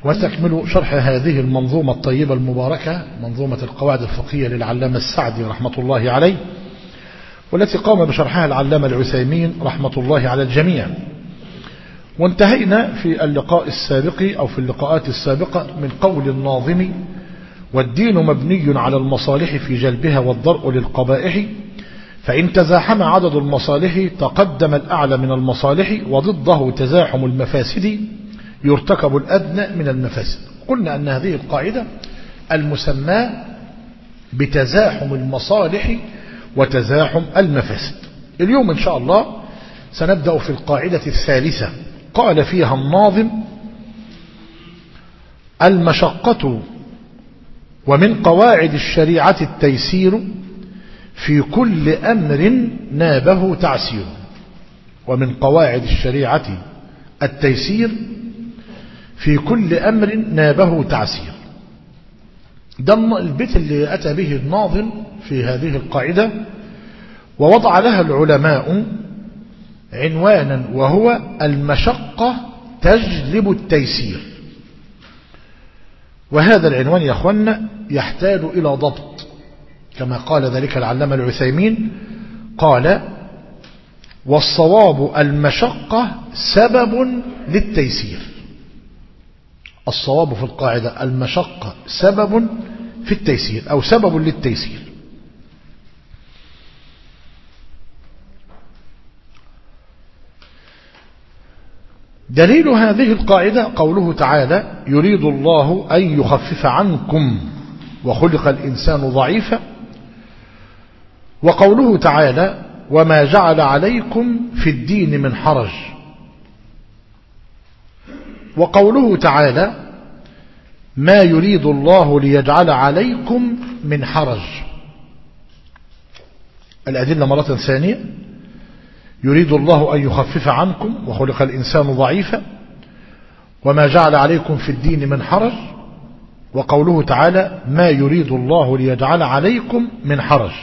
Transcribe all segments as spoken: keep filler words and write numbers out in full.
وتكمل شرح هذه المنظومة الطيبة المباركة، منظومة القواعد الفقهية للعلامة السعدي رحمة الله عليه، والتي قام بشرحها العلامة العثيمين رحمة الله على الجميع. وانتهينا في اللقاء السابق أو في اللقاءات السابقة من قول الناظم: والدين مبني على المصالح في جلبها والضرء للقبائح، فإن تزاحم عدد المصالح تقدم الأعلى من المصالح، وضده تزاحم المفاسد يرتكب الأدنى من المفاسد. قلنا أن هذه القاعدة المسمى بتزاحم المصالح وتزاحم المفاسد. اليوم إن شاء الله سنبدأ في القاعدة الثالثة. قال فيها الناظم: المشقة ومن قواعد الشريعة التيسير، في كل أمر نابه تعسير. ومن قواعد الشريعة التيسير في كل أمر نابه تعسير. ده البيت اللي أتى به الناظم في هذه القاعدة، ووضع لها العلماء عنوانا، وهو: المشقة تجلب التيسير. وهذا العنوان يا أخوانا يحتاج إلى ضبط، كما قال ذلك العلامة العثيمين، قال: والصواب المشقة سبب للتيسير. الصواب في القاعدة المشقة سبب في التيسير أو سبب للتيسير. دليل هذه القاعدة قوله تعالى: يريد الله أن يخفف عنكم وخلق الإنسان ضعيفا. وقوله تعالى: وما جعل عليكم في الدين من حرج. وقوله تعالى: ما يريد الله ليجعل عليكم من حرج. الأدلة مرة ثانية: يريد الله أن يخفف عنكم وخلق الإنسان ضعيفا، وما جعل عليكم في الدين من حرج. وقوله تعالى: ما يريد الله ليجعل عليكم من حرج.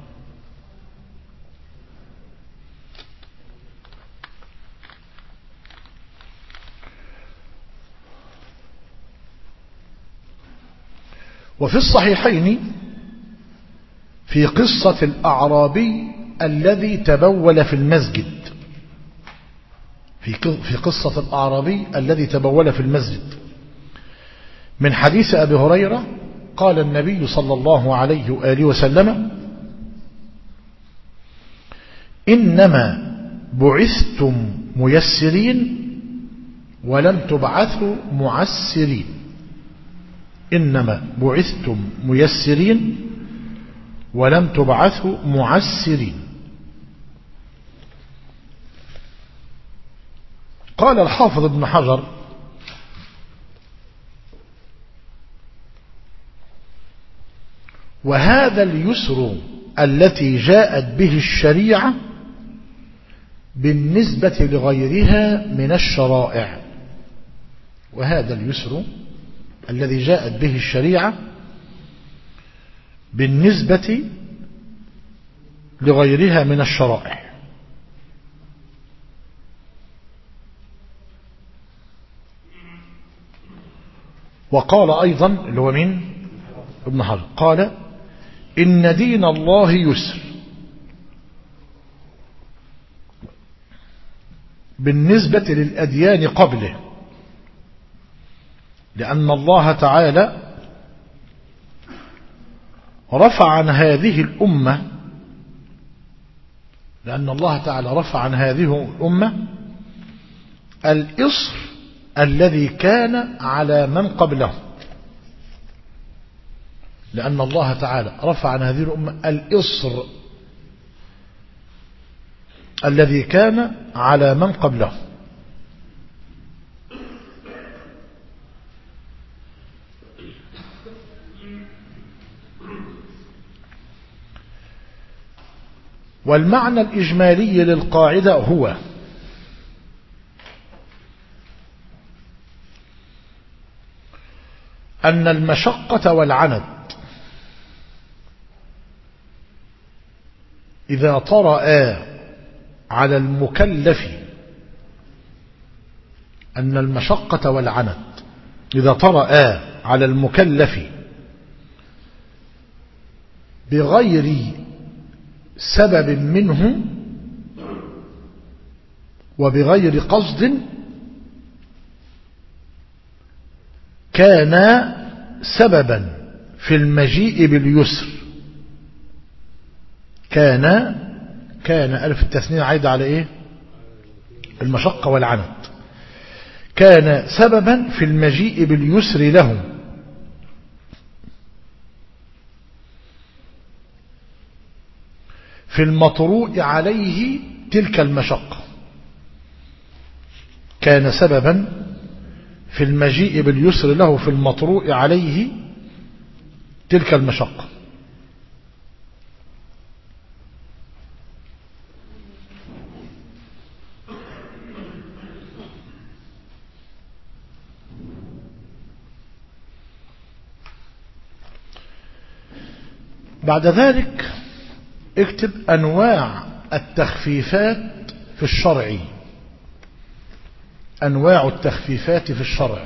وفي الصحيحين في قصة الأعرابي الذي تبول في المسجد، في قصة الأعرابي الذي تبول في المسجد، من حديث أبي هريرة قال النبي صلى الله عليه وآله وسلم: إنما بعثتم ميسرين ولم تبعثوا معسرين. إنما بعثتم ميسرين ولم تبعثوا معسرين. قال الحافظ ابن حجر: وهذا اليسر التي جاءت به الشريعة بالنسبة لغيرها من الشرائع. وهذا اليسر الذي جاءت به الشريعة بالنسبة لغيرها من الشرائع. وقال أيضا اللي هو مين؟ ابن حجر، قال: إن دين الله يسر بالنسبة للأديان قبله، لأن الله تعالى رفع عن هذه الأمة لأن الله تعالى رفع عن هذه الأمة الإصر الذي كان على من قبله. لأن الله تعالى رفع عن هذه الأمة الإصر الذي كان على من قبله. والمعنى الإجمالي للقاعدة هو: أن المشقة والعنت إذا طرأ على المكلف أن المشقة والعنت إذا طرأ على المكلف بغير سبب منه وبغير قصد كان سببا في المجيء باليسر. كان كان ألف التثنية عايدة على إيه؟ المشقة والعنت. كان سببا في المجيء باليسر لهم في المطروء عليه تلك المشقة. كان سببا في المجيء باليسر له في المطروء عليه تلك المشقة. بعد ذلك اكتب أنواع التخفيفات في الشرع. أنواع التخفيفات في الشرع.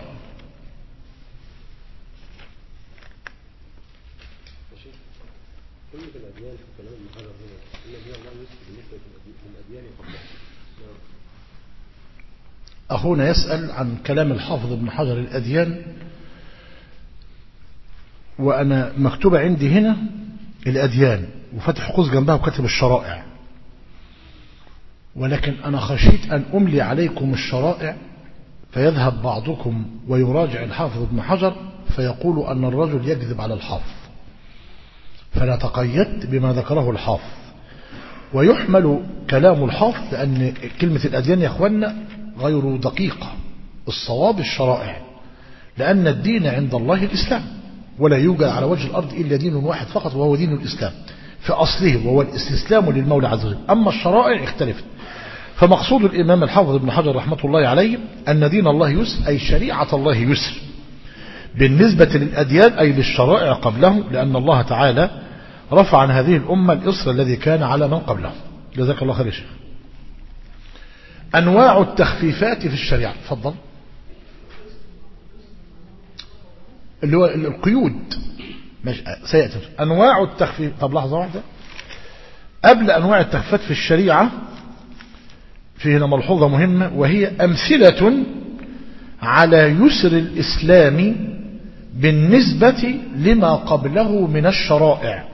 أخونا يسأل عن كلام الحافظ ابن حجر الأديان، وأنا مكتوبة عندي هنا الأديان وفتح قوس جنبها وكتب الشرائع، ولكن أنا خشيت أن أملي عليكم الشرائع فيذهب بعضكم ويراجع الحافظ ابن حجر فيقول أن الرجل يكذب على الحافظ، فلا تقيدت بما ذكره الحافظ. ويحمل كلام الحافظ لأن كلمة الأديان يا أخوانا غير دقيقة، الصواب الشرائع، لأن الدين عند الله الإسلام، ولا يوجد على وجه الأرض إلا دين واحد فقط وهو دين الإسلام في أصله، وهو الاستسلام للمولى عز وجل. أما الشرائع اختلفت. فمقصود الإمام الحافظ ابن حجر رحمة الله عليه أن دين الله يسر، أي شريعة الله يسر بالنسبة للأديان أي للشرائع قبله، لأن الله تعالى رفع عن هذه الأمة الإصر الذي كان على من قبله. جزاك الله خير يا شيخ. أنواع التخفيفات في الشريعة. تفضل. اللي هو القيود سيأتي. أنواع التخفيف. طب لحظة واحدة قبل أنواع التخفيفات في الشريعة في هنا ملحوظة مهمة، وهي أمثلة على يسر الإسلام بالنسبة لما قبله من الشرائع.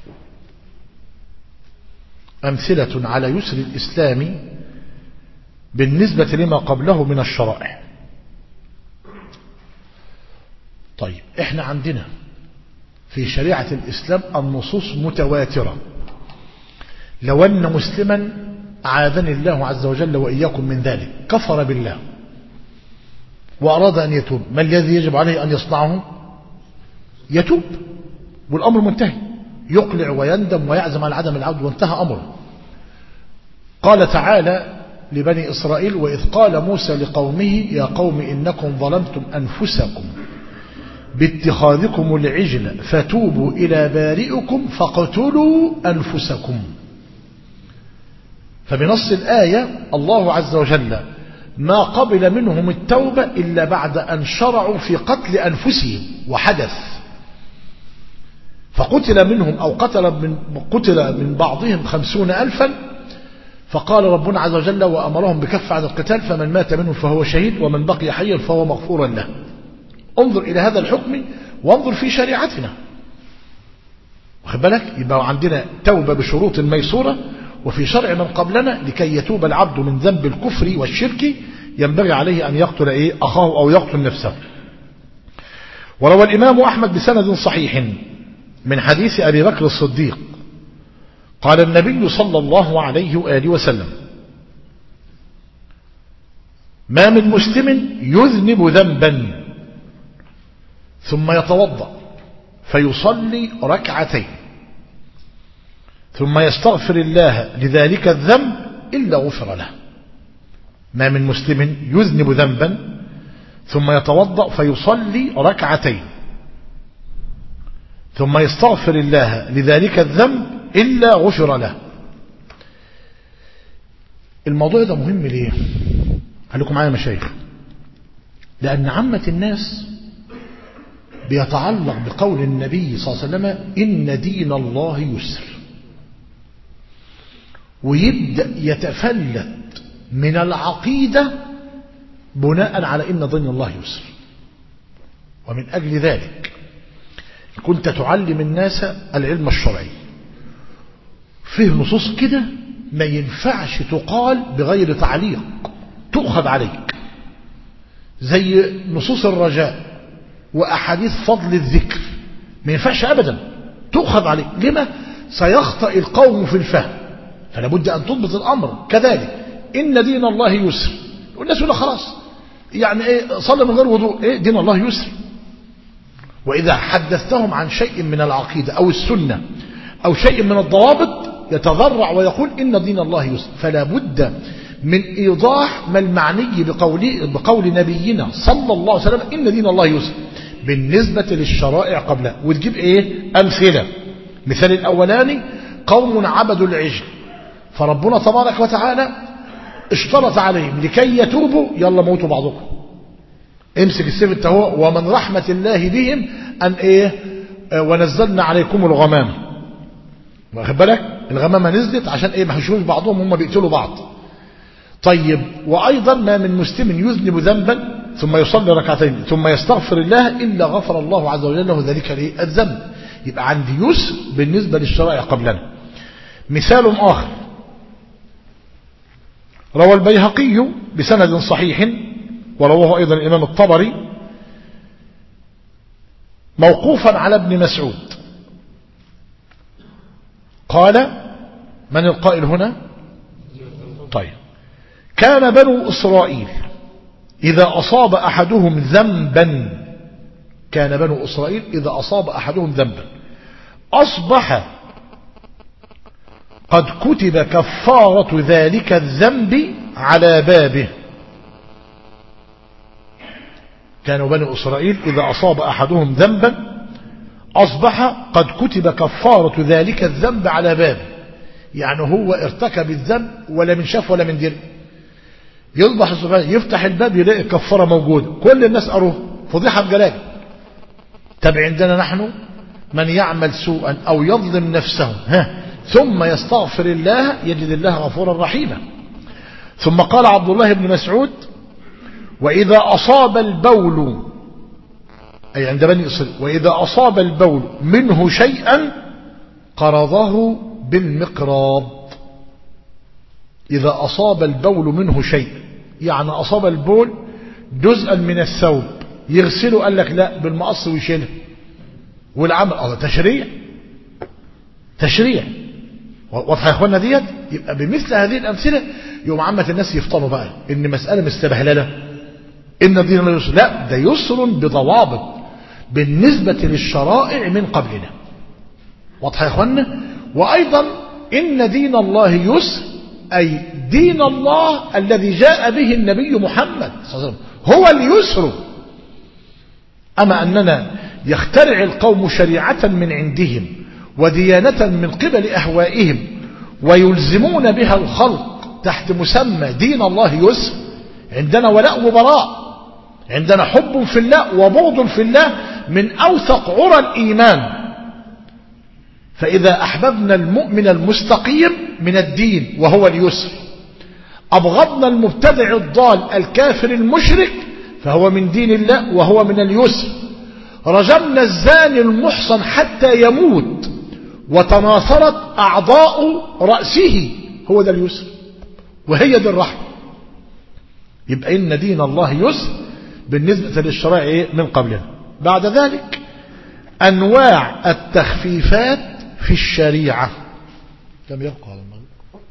أمثلة على يسر الإسلام بالنسبة لما قبله من الشرائع. طيب احنا عندنا في شريعة الإسلام النصوص متواترة. لو أن مسلما أعاذني الله عز وجل وإياكم من ذلك كفر بالله وأراد أن يتوب، ما الذي يجب عليه أن يصنعه؟ يتوب والأمر منتهي، يقلع ويندم ويعزم على عدم العود وانتهى أمره. قال تعالى لبني إسرائيل: وإذ قال موسى لقومه يا قوم إنكم ظلمتم أنفسكم باتخاذكم العجل فتوبوا إلى بارئكم فاقتلوا أنفسكم. فبنص الآية الله عز وجل ما قبل منهم التوبة إلا بعد أن شرعوا في قتل أنفسهم وحدث، فقتل منهم أو قتل من, قتل من بعضهم خمسون ألفا، فقال ربنا عز وجل وأمرهم بكف عن القتال فمن مات منهم فهو شهيد ومن بقي حيا فهو مغفورا له. انظر إلى هذا الحكم وانظر في شريعتنا، واخد بالك؟ يبقى عندنا توبة بشروط ميسورة، وفي شرع من قبلنا لكي يتوب العبد من ذنب الكفر والشرك ينبغي عليه أن يقتل إيه أخاه أو يقتل نفسه. وروى الإمام أحمد بسند صحيح من حديث أبي بكر الصديق قال النبي صلى الله عليه وآله وسلم: ما من مسلم يذنب ذنبا ثم يتوضأ فيصلي ركعتين ثم يستغفر الله لذلك الذنب إلا غفر له. ما من مسلم يذنب ذنبا ثم يتوضأ فيصلي ركعتين ثم يستغفر الله لذلك الذنب إلا غفر له. الموضوع ده مهم ليه؟ خليكم معايا مشايخ، لأن عامة الناس بيتعلق بقول النبي صلى الله عليه وسلم إن دين الله يسر، ويبدأ يتفلت من العقيدة بناء على إن دين الله يسر. ومن أجل ذلك كنت تعلم الناس العلم الشرعي، فيه نصوص كده ما ينفعش تقال بغير تعليق، تؤخذ عليك، زي نصوص الرجاء وأحاديث فضل الذكر، ما ينفعش أبدا تؤخذ عليك. لما؟ سيخطئ القوم في الفهم، فلا بد أن تضبط الأمر. كذلك إن دين الله يسر، والناس يقول خلاص يعني إيه صلى من غير وضوء، إيه دين الله يسر. وإذا حدثتهم عن شيء من العقيدة أو السنة أو شيء من الضوابط يتضرع ويقول إن دين الله يسر. فلا بد من إيضاح ما المعني بقول, بقول نبينا صلى الله عليه وسلم إن دين الله يسر بالنسبة للشرائع قبله. وتجيب إيه أمثلة. مثال الأولاني قوم عبدوا العجل، فربنا تبارك وتعالى اشترط عليهم لكي يتوبوا يلا موتوا بعضكم، امسك السيف انت هو، ومن رحمة الله بهم أن إيه ونزلنا عليكم الغمام. واخد بالك الغمامة نزلت عشان إيه ما يشوفوش بعضهم هم بيقتلوا بعض. طيب وأيضا ما من مسلم يذنب ذنبا ثم يصلي ركعتين ثم يستغفر الله إلا غفر الله عز وجل له ذلك الذنب. يبقى عندي يسر بالنسبة للشرائع قبلنا. مثال آخر روى البيهقي بسند صحيح ورواه أيضا الإمام الطبري موقوفا على ابن مسعود قال، من القائل هنا؟ طيب، كان بنو إسرائيل إذا أصاب أحدهم ذنبا كان بنو إسرائيل إذا أصاب أحدهم ذنبا أصبح قد كتب كفارة ذلك الذنب على بابه. كانوا بنو إسرائيل إذا أصاب أحدهم ذنبا أصبح قد كتب كفارة ذلك الذنب على بابه، يعني هو ارتكب الذنب ولا من شاف ولا من دير، يصبح سبحانه يفتح الباب يلاقي الكفارة موجودة، كل الناس قروه، فضيحة بجلال. طب عندنا نحن من يعمل سوءا أو يظلم نفسه ها ثم يستغفر الله يجد الله غفورا رحيما. ثم قال عبد الله بن مسعود وإذا أصاب البول، أي عند بني إسرائيل، وإذا أصاب البول منه شيئا قرضه بالمقراض. إذا أصاب البول منه شيء يعني أصاب البول جزءا من الثوب يغسله، قال لك لا بالمقص ويشيله والعمل هذا تشريع تشريع واضح يا اخوانا ديت. يبقى بمثل هذه الأمثلة يوم عامة الناس يفطنوا بقى ان مسألة مستبهللة ان الدين لا يسر، لا ده يسر بضوابط بالنسبة للشرائع من قبلنا. واضح يا اخوانا. وأيضا إن دين الله يسر أي دين الله الذي جاء به النبي محمد صلى الله عليه وسلم هو اليسر. أما أننا يخترع القوم شريعة من عندهم وديانة من قبل أهوائهم ويلزمون بها الخلق تحت مسمى دين الله يسر، عندنا ولاء وبراء، عندنا حب في الله وبغض في الله من أوثق عرى الإيمان. فإذا أحببنا المؤمن المستقيم من الدين وهو اليسر، أبغضنا المبتدع الضال الكافر المشرك فهو من دين الله وهو من اليسر، رجمنا الزاني المحصن حتى يموت وتناثرت أعضاء رأسه هو ده اليسر وهي دي الرحمة. يبقى إن دين الله يسر بالنسبة للشرائع من قبلنا. بعد ذلك أنواع التخفيفات في الشريعة. كم يبقى على المغرب؟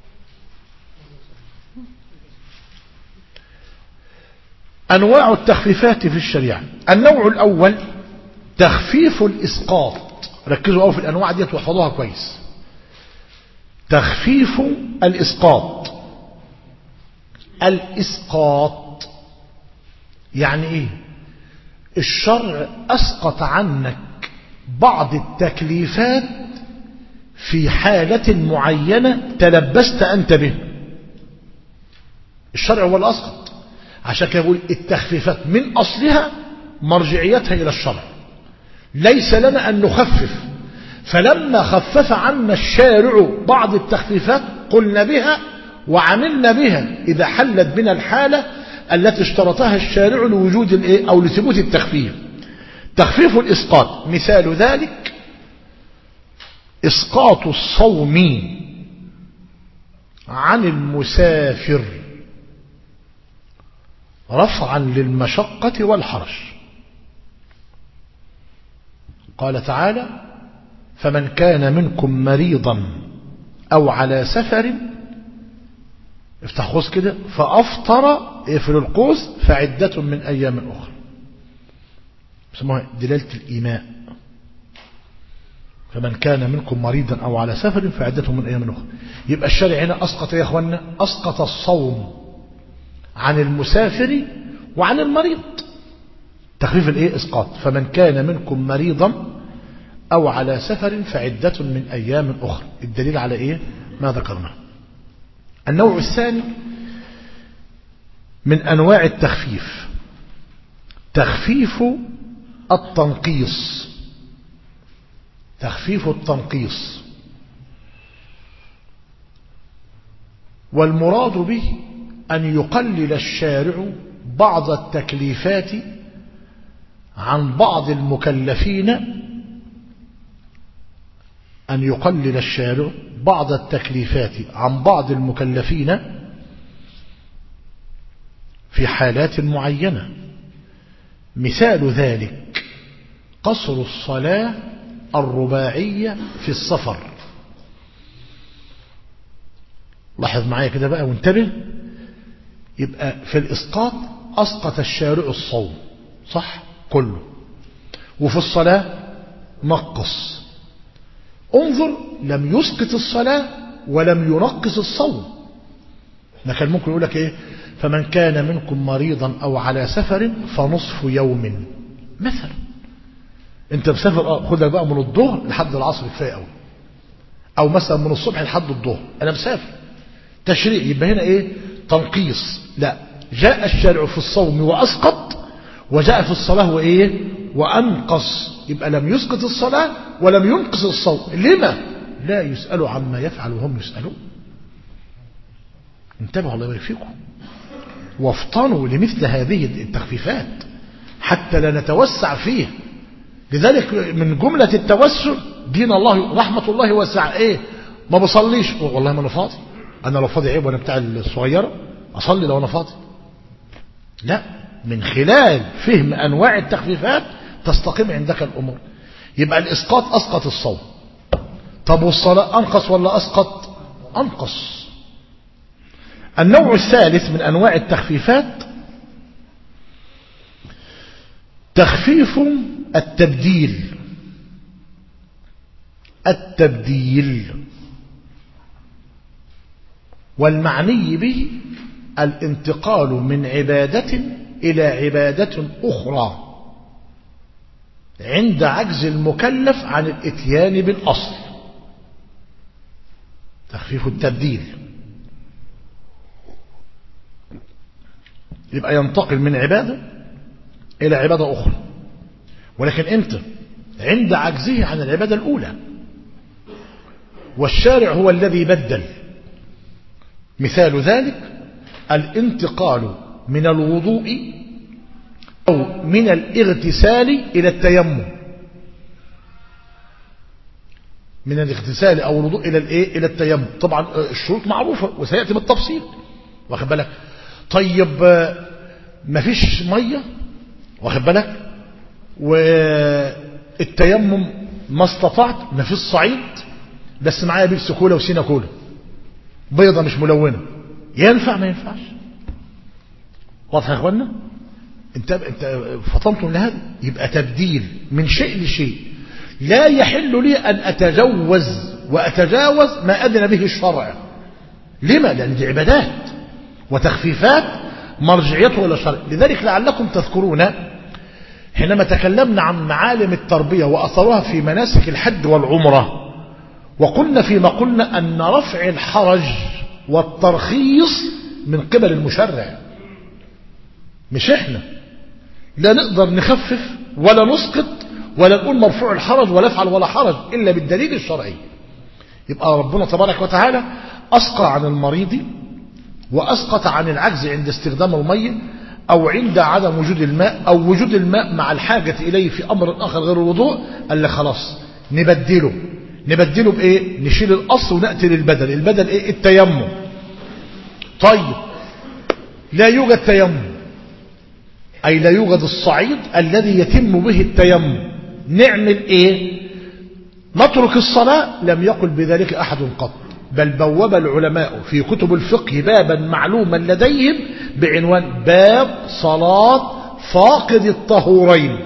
أنواع التخفيفات في الشريعة. النوع الأول تخفيف الإسقاط. ركزوا أو في الأنواع دي واحفظوها كويس. تخفيف الإسقاط. الإسقاط يعني إيه؟ الشرع أسقط عنك بعض التكليفات في حالة معينة تلبست أنت به. الشرع هو الأسقط. عشان كده يقول التخفيفات من أصلها مرجعيتها إلى الشرع، ليس لنا أن نخفف، فلما خفف عنا الشارع بعض التخفيفات قلنا بها وعملنا بها إذا حلت بنا الحالة التي اشترطها الشارع لوجود الايه أو لثبوت التخفيف. تخفيف الإسقاط مثال ذلك إسقاط الصوم عن المسافر رفعا للمشقة والحرج. قال تعالى فمن كان منكم مريضا أو على سفر افتح قوس كده فأفطر اقفل القوس فعدة من أيام أخرى، بسموها دلالة الإيماء. فمن كان منكم مريضا أو على سفر فعدة من أيام أخرى. يبقى الشارع هنا أسقط يا أخوانا، أسقط الصوم عن المسافر وعن المريض. تخفيف الايه اسقاط. فمن كان منكم مريضا أو على سفر فعدة من أيام أخرى. الدليل على إيه ما ذكرنا. النوع الثاني من أنواع التخفيف تخفيف التنقيص. تخفيف التنقيص والمراد به أن يقلل الشارع بعض التكليفات عن بعض المكلفين، أن يقلل الشارع بعض التكليفات عن بعض المكلفين في حالات معينة. مثال ذلك قصر الصلاة الرباعية في السفر. لاحظ معايا كده بقى وانتبه. يبقى في الإسقاط أسقط الشارع الصوم صح كله، وفي الصلاة نقص. انظر لم يسقط الصلاة ولم ينقص الصوم. ما كان ممكن يقول لك ايه فمن كان منكم مريضا أو على سفر فنصف يوم مثلا. انت مسافر اه خدك بقى من الظهر لحد العصر كفايه قوي، او مثلا من الصبح لحد الظهر انا مسافر تشريع. يبقى هنا ايه تنقيص. لا، جاء الشارع في الصوم واسقط، وجاء في الصلاه وايه وانقص. يبقى لم يسقط الصلاه ولم ينقص الصوم. لما لا يسأل عما يفعل وهم يسألون. انتبهوا الله يبارك فيكم وافطنوا لمثل هذه التخفيفات حتى لا نتوسع فيه. لذلك من جملة التوسع دين الله رحمة الله واسعة. ايه ما بصليش والله ما انا فاضي. انا لو فاضي عيب وانا بتاع الصغيرة اصلي لو انا فاضي. لا، من خلال فهم انواع التخفيفات تستقيم عندك الامور. يبقى الاسقاط اسقط الصوم. طب والصلاة انقص ولا اسقط؟ انقص. النوع الثالث من انواع التخفيفات تخفيف التبديل. التبديل والمعني به الانتقال من عبادة إلى عبادة أخرى عند عجز المكلف عن الاتيان بالأصل. تخفيف التبديل يبقى ينتقل من عبادة إلى عبادة أخرى، ولكن إمتى؟ عند عجزه عن العبادة الأولى، والشارع هو الذي بدل. مثال ذلك الانتقال من الوضوء أو من الاغتسال إلى التيمم. من الاغتسال أو الوضوء إلى الإيه؟ إلى التيمم. طبعا الشروط معروفة وسيأتي بالتفصيل، واخد بالك. طيب ما فيش مية، واخد بالك، والتيمم ما استطعت، ما فيش صعيد، بس معايا بيبسي كولا وسينا كولا بيضة مش ملونة، ينفع ما ينفعش؟ واضح يا اخوانا؟ انت انت فطنتم لهذا. يبقى تبديل من شيء لشيء. لا يحل لي ان اتجوز واتجاوز ما اذن به الشرع. لما؟ لان دي عبادات وتخفيفات مرجعيته الى الشرع. لذلك لعلكم تذكرون حينما تكلمنا عن معالم التربية واثرها في مناسك الحج والعمرة، وقلنا فيما قلنا ان رفع الحرج والترخيص من قبل المشرع، مش احنا. لا نقدر نخفف ولا نسقط ولا نقول مرفوع الحرج ولا افعل ولا حرج إلا بالدليل الشرعي. يبقى ربنا تبارك وتعالى أسقى عن المريض وأسقط عن العجز عند استخدام المية أو عند عدم وجود الماء أو وجود الماء مع الحاجة إليه في أمر آخر غير الوضوء. قال لك خلاص نبدله نبدله بإيه؟ نشيل الأصل ونأتي للبدل. البدل إيه؟ التيمم. طيب لا يوجد تيمم، أي لا يوجد الصعيد الذي يتم به التيمم، نعمل إيه؟ نترك الصلاة؟ لم يقل بذلك أحد قط، بل بوب العلماء في كتب الفقه بابا معلوما لديهم بعنوان باب صلاة فاقد الطهورين.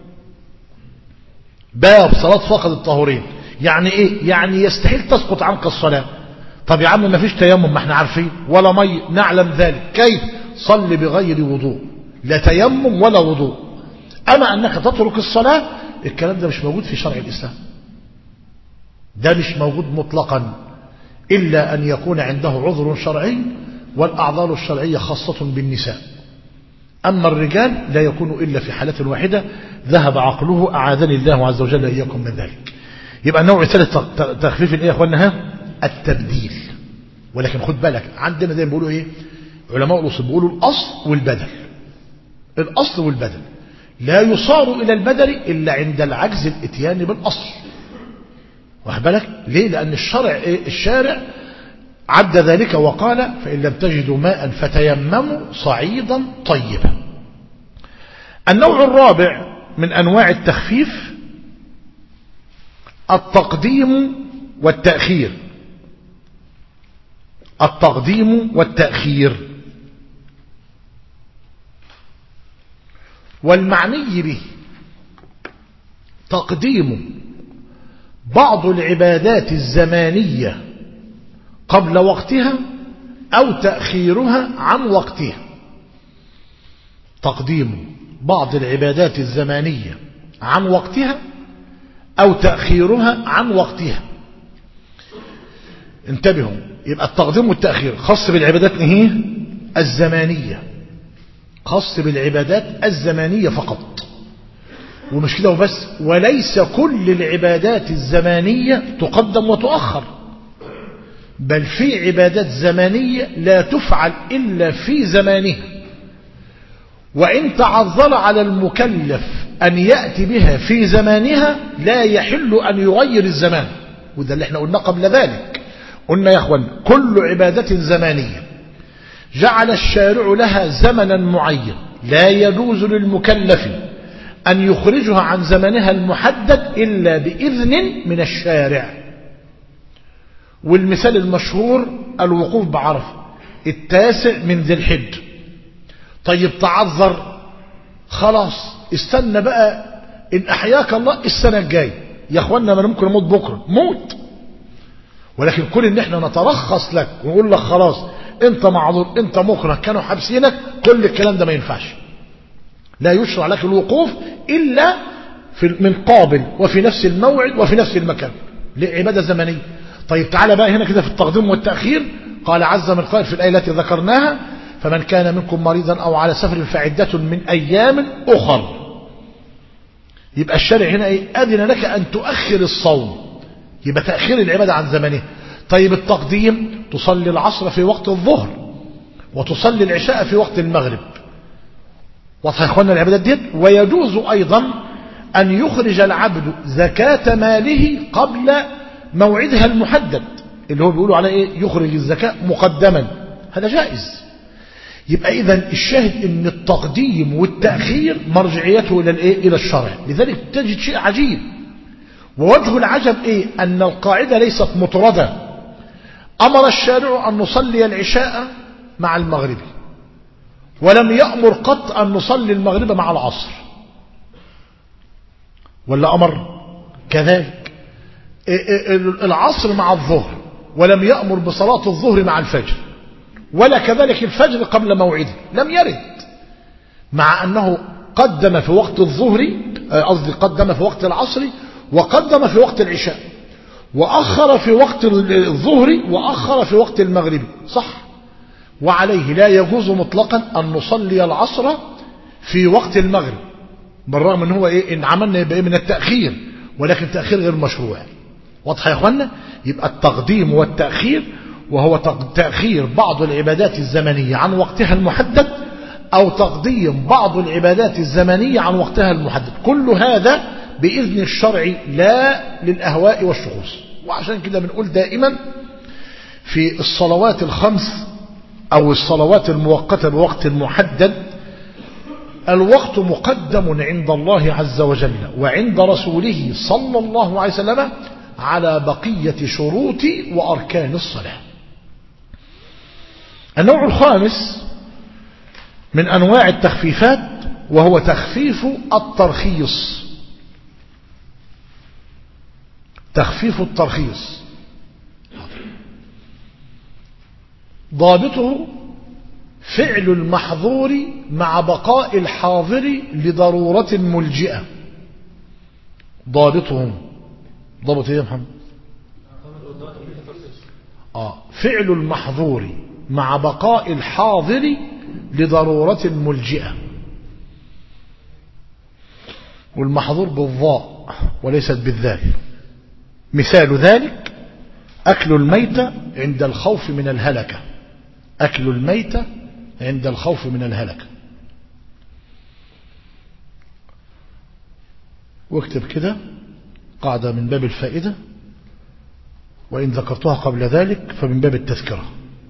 باب صلاة فاقد الطهورين يعني ايه؟ يعني يستحيل تسقط عنك الصلاة. طب يا عم ما فيش تيمم، ما احنا عارفين، ولا مي، نعلم ذلك، كيف؟ صل بغير وضوء، لا تيمم ولا وضوء. اما انك تترك الصلاة، الكلام ده مش موجود في شرع الاسلام، ده مش موجود مطلقا، إلا أن يكون عنده عذر شرعي، والأعذار الشرعية خاصة بالنساء. أما الرجال لا يكون إلا في حالة واحدة ذهب عقله، أعاذني الله عز وجل إياكم من ذلك. يبقى النوع الثالث تخفيف الإيه يا أخواننا؟ التبديل. ولكن خد بالك، عندنا زي ما بيقولوا إيه علماء الأصول، بيقولوا الأصل والبدل. الأصل والبدل لا يصار إلى البدل إلا عند العجز الإتيان بالأصل. واخد بالك ليه؟ لأن الشرع إيه؟ الشارع عد ذلك وقال فإن لم تجدوا ماء فتيمموا صعيدا طيبا. النوع الرابع من أنواع التخفيف التقديم والتأخير. التقديم والتأخير، والمعني به تقديم بعض العبادات الزمانية قبل وقتها أو تأخيرها عن وقتها. تقديم بعض العبادات الزمانية عن وقتها أو تأخيرها عن وقتها. انتبهوا، يبقى التقديم والتأخير خاص بالعبادات هي الزمانية، خاص بالعبادات الزمانية فقط، ومش كده وبس، وليس كل العبادات الزمانية تقدم وتؤخر، بل في عبادات زمانية لا تفعل إلا في زمانها، وإن تعذر على المكلف أن يأتي بها في زمانها لا يحل أن يغير الزمان. وده اللي احنا قلنا قبل ذلك، قلنا يا أخوان كل عبادة زمانية جعل الشارع لها زمنا معين لا يجوز للمكلف أن يخرجها عن زمنها المحدد إلا بإذن من الشارع. والمثال المشهور الوقوف بعرفة التاسع من ذي الحج. طيب تعذر، خلاص استنى بقى إن أحياك الله السنة الجاية. يا أخوانا ما ممكن أموت بكرة، موت. ولكن كل إن احنا نترخص لك ونقول لك خلاص أنت معذور، أنت مكره، كانوا حابسينك، كل الكلام ده ما ينفعش. لا يشرع لك الوقوف إلا في من قابل وفي نفس الموعد وفي نفس المكان لعبادة زمنية. طيب تعالى بقى هنا كده في التقديم والتأخير، قال عز من قائل في الآية التي ذكرناها فمن كان منكم مريضا أو على سفر فعدة من أيام أخر. يبقى الشارع هنا إيه؟ أذن لك أن تؤخر الصوم، يبقى تأخير العبادة عن زمنه. طيب التقديم، تصلي العصر في وقت الظهر وتصلي العشاء في وقت المغرب. واضح يا اخوانا العبادات دي. ويجوز أيضا أن يخرج العبد زكاة ماله قبل موعدها المحدد، اللي هو بيقولوا عليه إيه؟ يخرج الزكاة مقدما، هذا جائز. يبقى إذن الشاهد ان التقديم والتأخير مرجعيته إلى الإيه؟ إلى الشرع. لذلك تجد شيء عجيب، ووجه العجب إيه؟ أن القاعدة ليست مطردة. أمر الشارع أن نصلي العشاء مع المغرب، ولم يأمر قط أن نصلي المغرب مع العصر، ولا أمر كذلك العصر مع الظهر، ولم يأمر بصلاة الظهر مع الفجر، ولا كذلك الفجر قبل موعده، لم يرد. مع أنه قدم في وقت الظهر، قصدي قدم في وقت العصر وقدم في وقت العشاء، وأخر في وقت الظهر وأخر في وقت المغرب، صح. وعليه لا يجوز مطلقا أن نصلي العصر في وقت المغرب، بالرغم ان هو ايه ان عملنا يبقى من التأخير، ولكن تأخير غير مشروع. واضح يا اخوانا؟ يبقى التقديم والتأخير، وهو تأخير بعض العبادات الزمنية عن وقتها المحدد، او تقديم بعض العبادات الزمنية عن وقتها المحدد، كل هذا بإذن الشرع لا للأهواء والشخوص. وعشان كده بنقول دائما في الصلوات الخمس أو الصلوات المؤقتة بوقت محدد، الوقت مقدم عند الله عز وجل وعند رسوله صلى الله عليه وسلم على بقية شروط وأركان الصلاة. النوع الخامس من أنواع التخفيفات وهو تخفيف الترخيص. تخفيف الترخيص ضابطه فعل المحظور مع بقاء الحاضر لضرورة ملجئة. ضابطهم ضابط ايه يا محمد؟ آه فعل المحظور مع بقاء الحاضر لضرورة ملجئة. والمحظور بالضاء وليست بالذال. مثال ذلك أكل الميتة عند الخوف من الهلكة. أكل الميتة عند الخوف من الهلكة. واكتب كده قاعدة من باب الفائدة، وإن ذكرتها قبل ذلك فمن باب التذكرة.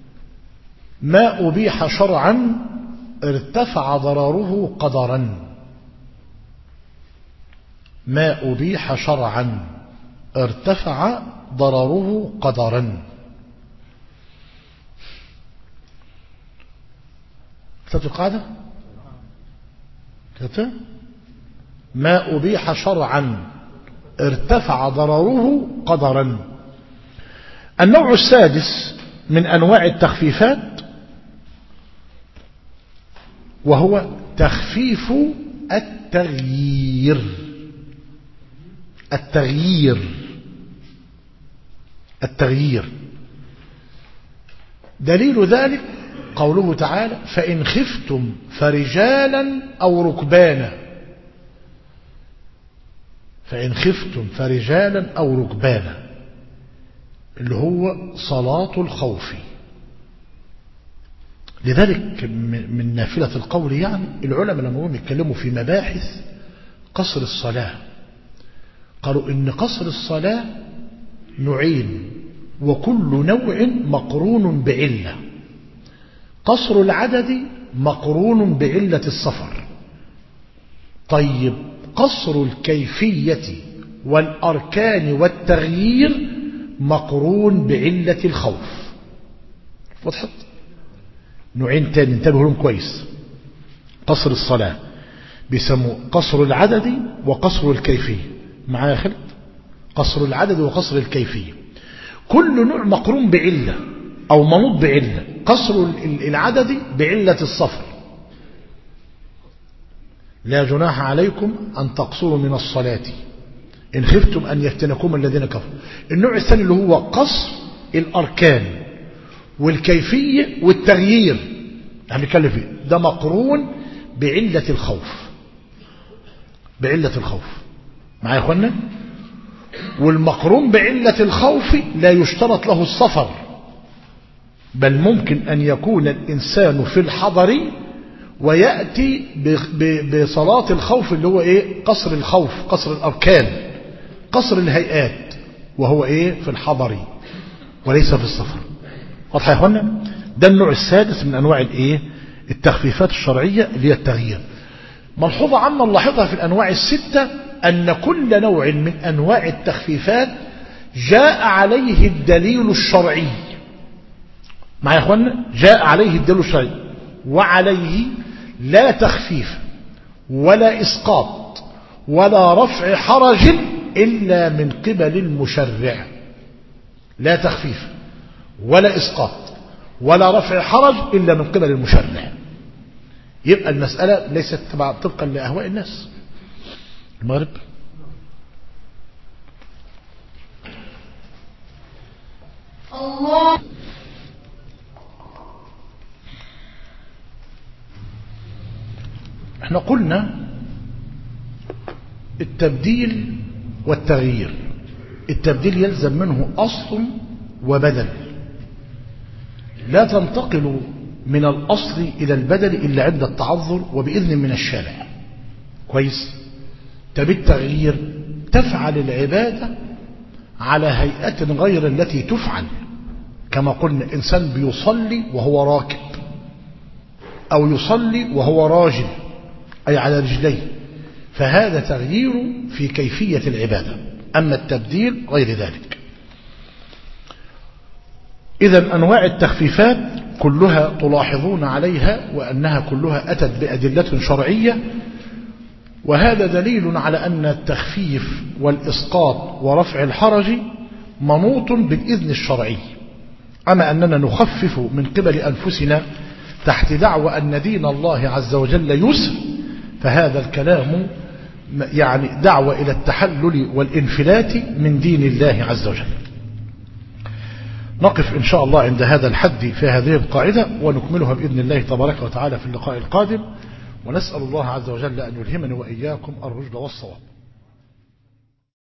ما أبيح شرعا ارتفع ضرره قدرا. ما أبيح شرعا ارتفع ضرره قدرا. كتبت القاعدة؟ كتبت؟ ما أبيح شرعا ارتفع ضرره قدرا. النوع السادس من أنواع التخفيفات وهو تخفيف التغيير. التغيير التغيير دليل ذلك قوله تعالى فإن خفتم فرجالا أو ركبانا. فإن خفتم فرجالا أو ركبانا اللي هو صلاة الخوف. لذلك من نافلة القول يعني العلماء لما هم يتكلموا في مباحث قصر الصلاة قالوا إن قصر الصلاة نوعين، وكل نوع مقرون بعلة. قصر العدد مقرون بعلة السفر. طيب قصر الكيفية والأركان والتغيير مقرون بعلة الخوف. وضحت؟ نوعين تاني انتبهوا لهم كويس. قصر الصلاة بيسموه قصر العدد وقصر الكيفية. معايا خلط؟ قصر العدد وقصر الكيفية كل نوع مقرون بعلة أو منوط بعلة. قصر العدد بعلة السفر، لا جناح عليكم أن تقصروا من الصلاة إن خفتم أن يفتنكم الذين كفروا. النوع الثاني اللي هو قصر الأركان والكيفية والتغيير يعني بيتكلم فيه ده مقرون بعلة الخوف. بعلة الخوف معايا يا اخوانا؟ والمقرون بعلة الخوف لا يشترط له السفر، بل ممكن أن يكون الإنسان في الحضر ويأتي بصلاة الخوف اللي هو إيه؟ قصر الخوف، قصر الأركان، قصر الهيئات، وهو إيه؟ في الحضر وليس في السفر. واضح يا اخوانا؟ ده النوع السادس من أنواع الإيه؟ التخفيفات الشرعية اللي هي التغيير. ملحوظة عامة نلاحظها في الأنواع الستة أن كل نوع من أنواع التخفيفات جاء عليه الدليل الشرعي. معايا يا اخوانا؟ جاء عليه الدليل الشرعي وعليه لا تخفيف ولا إسقاط ولا رفع حرج إلا من قبل المشرع. لا تخفيف ولا إسقاط ولا رفع حرج إلا من قبل المشرع. يبقى المسألة ليست طبقا لأهواء الناس. المغرب الله. احنا قلنا التبديل والتغيير. التبديل يلزم منه أصل وبدل، لا تنتقل من الأصل إلى البدل إلا عند التعذر وبإذن من الشارع. كويس. طب التغيير تفعل العبادة على هيئة غير التي تفعل، كما قلنا إنسان بيصلي وهو راكب أو يصلي وهو راجل أي على رجليه، فهذا تغيير في كيفية العبادة. أما التبديل غير ذلك. إذن أنواع التخفيفات كلها تلاحظون عليها وأنها كلها أتت بأدلة شرعية، وهذا دليل على أن التخفيف والإسقاط ورفع الحرج منوط بالإذن الشرعي. أما أننا نخفف من قبل أنفسنا تحت دعوى أن دين الله عز وجل يسر، فهذا الكلام يعني دعوة إلى التحلل والانفلات من دين الله عز وجل. نقف إن شاء الله عند هذا الحد في هذه القاعدة، ونكملها بإذن الله تبارك وتعالى في اللقاء القادم، ونسأل الله عز وجل أن يلهمني وإياكم الرشد والصواب.